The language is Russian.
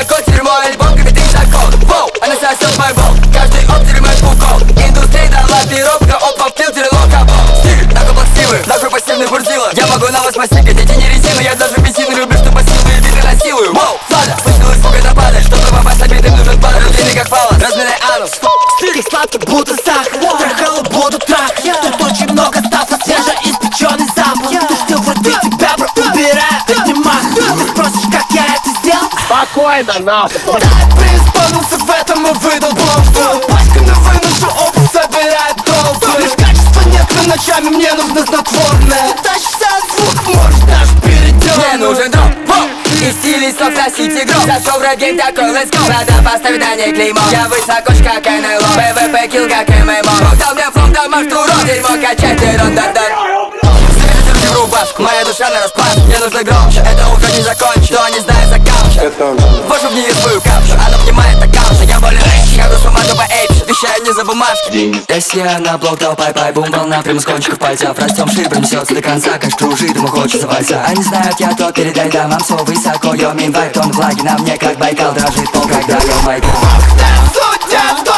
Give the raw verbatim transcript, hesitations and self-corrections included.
высоко, дерьмо, альбом, капитан закон. Воу, она сосет мой бол, каждый оптере мой фукол. Индустрия дала пиробка, опа, в фильтре локабл. Стиль, такой плаксивый, такой пассивный бурзила. Я могу на вас посикать, эти не резина. Я даже бензин люблю, что пассивные биты насилую. Воу, слада, спустилась фуга нападать. Чтобы попасть на битым нужен пар, длинный как фалос, размерный анус. Стиль сладкий, будто сахар. Трахала буду трах. Тут очень много стафа, свежеиспеченный запах. Ты что, вроде тебя, бро, убираю, ты не мах. Ты спросишь, как я это сделал? Спокойно, нахуй. Да, преисполнился в этом и выдал бомбу. Пачками выношу опыт, собирает толпы. Лишь качества нет, но ночами мне нужно снотворное. Тащишься от звук, может даже передёрнуть. Мне нужен дроп, воу, и стилист сносить игру. Зашел в рэп-гейм такой, let's go. Надо поставить на ней клеймо. Я высоко, как эн эл о, пэ вэ пэ килл, как эм эм о. Бог дал мне флоу, дам штурм. Дерьмо качать, ты рон-дар-дар. Заберите рубашку, моя душа на расплат. Мне нужно громче, это уже не закончит. Кто не знает заканчивать. Вожу в нее свою капшу, она внимает аккаунт. Я более рэч, я душу могу по эйпш. Вещаю не за бумажки. Если я на блок дал пай-пай, бум, волна прямо с кончиков пальцев. Растем шире, пронесется до конца, конечно кружит, ему хочется вальса. Они знают, я то передай домам, слово высоко, йо, мин вайп, тон влаги на мне, как Байкал, дрожит пол, когда я майкал. Да, судья,